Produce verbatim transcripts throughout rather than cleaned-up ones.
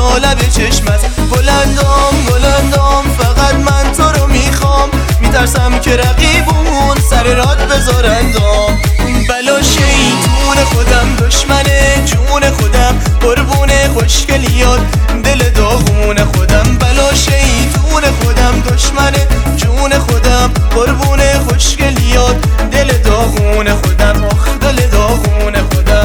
تا لب چشمت. بلندام بلندام فقط من تو رو میخوام، میترسم که رقیبون سر راد بذارندام. بلا شیطون خودم دشمن جون خودم، قربون خوشگلیات دل داغون خودم. بلا شیطون خودم دشمن جون خودم، قربون خوشگلیات دل داغون خودم. آخ دل داغون خودم.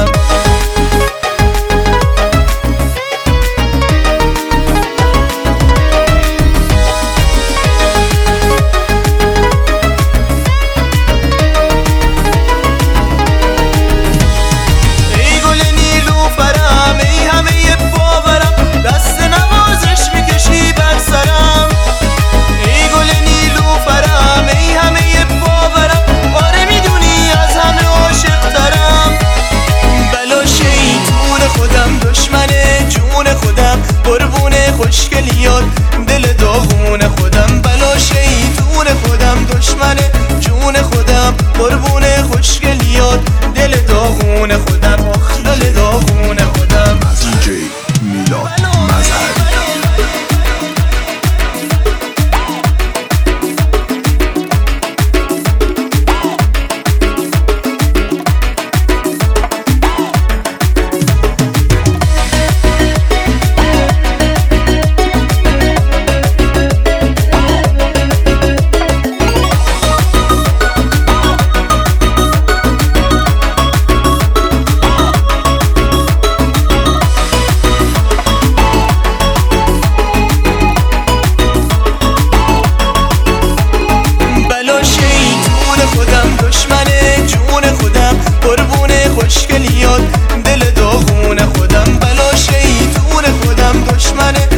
خوشگلیات دل داغون خودم. بلا شیطون خودم دشمن جون خودم، قربون خوشگلیات دل داغون خودم. آخ دل داغون خودم. دی‌جی میلاد مظهری. خوشگلیات دل داغون خودم. بلا شیطون خودم دشمن